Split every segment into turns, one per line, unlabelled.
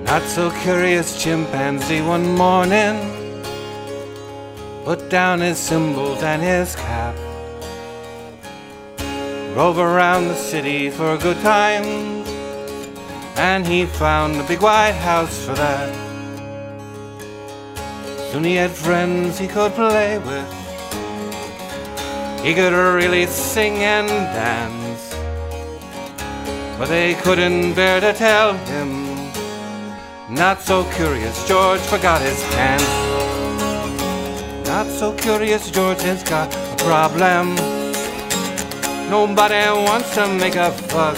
Not so curious chimpanzee one morning put down his cymbals and his cap, drove around the city for a good time, and he found a big white house for that. Soon he had friends he could play with. He could really sing and dance, but they couldn't bear to tell him. Not so curious George forgot his pants. Not so curious George has got a problem. Nobody wants to make a fuss.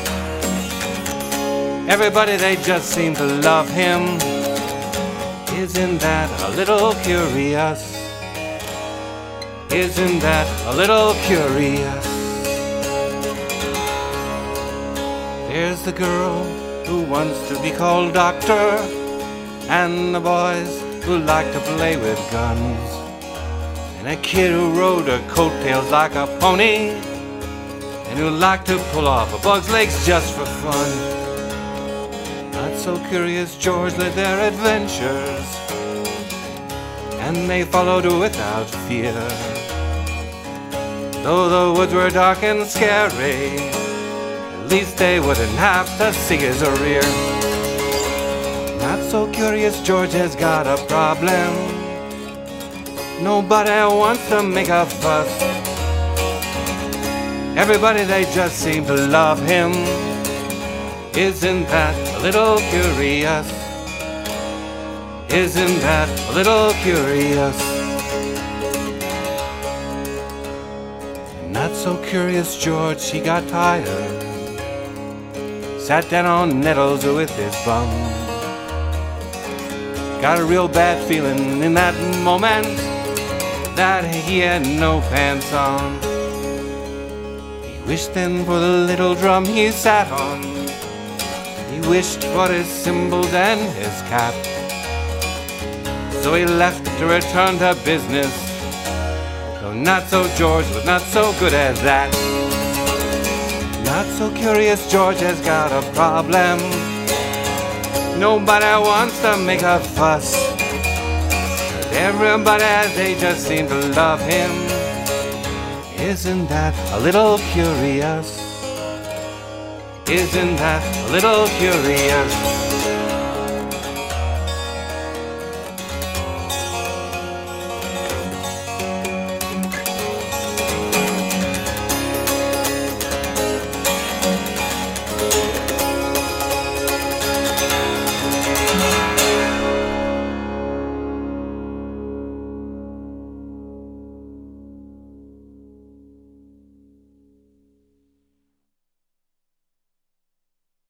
Everybody, they just seem to love him. Isn't that a little curious? Isn't that a little curious? There's the girl who wants to be called doctor, and the boys who like to play with guns, and a kid who rode her coattails like a pony, and who liked to pull off a bug's legs just for fun. Not so curious George led their adventures, and they followed without fear. Though the woods were dark and scary, at least they wouldn't have to see his rear. Not so curious George has got a problem. Nobody wants to make a fuss. Everybody, they just seem to love him. Isn't that a little curious? Isn't that a little curious? Not so curious George, he got tired, sat down on nettles with his bum. Got a real bad feeling in that moment that he had no pants on. He wished then for the little drum he sat on. He wished for his cymbals and his cap. So he left to return to business, though not so George was not so good at that. Not so curious George has got a problem. Nobody wants to make a fuss, but everybody, they just seem to love him. Isn't that a little curious? Isn't that a little curious?